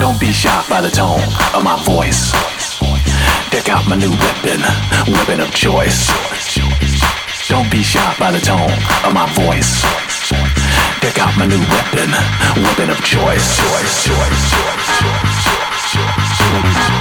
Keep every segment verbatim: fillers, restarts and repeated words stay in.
Don't be shocked by the tone of my voice. Check out my new weapon, weapon of choice. Don't be shocked by the tone of my voice. Check out my new weapon, weapon of choice. Choice, choice, choice, choice.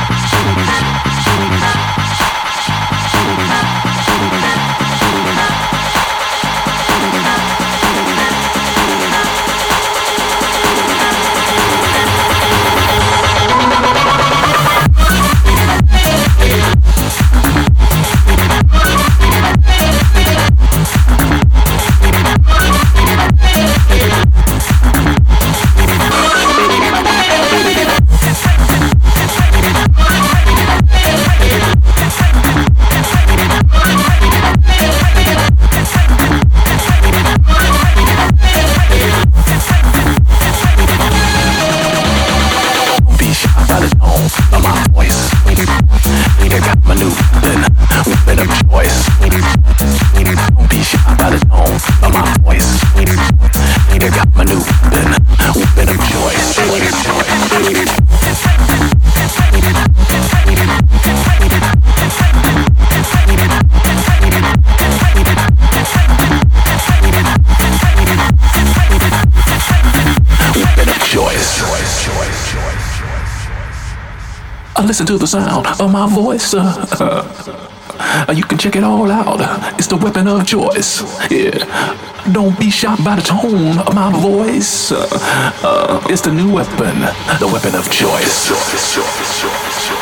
Listen to the sound of my voice. Uh, uh, you can check it all out. It's the weapon of choice. Yeah. Don't be shocked by the tone of my voice. Uh, uh, it's the new weapon, the weapon of choice. choice, choice, choice, choice.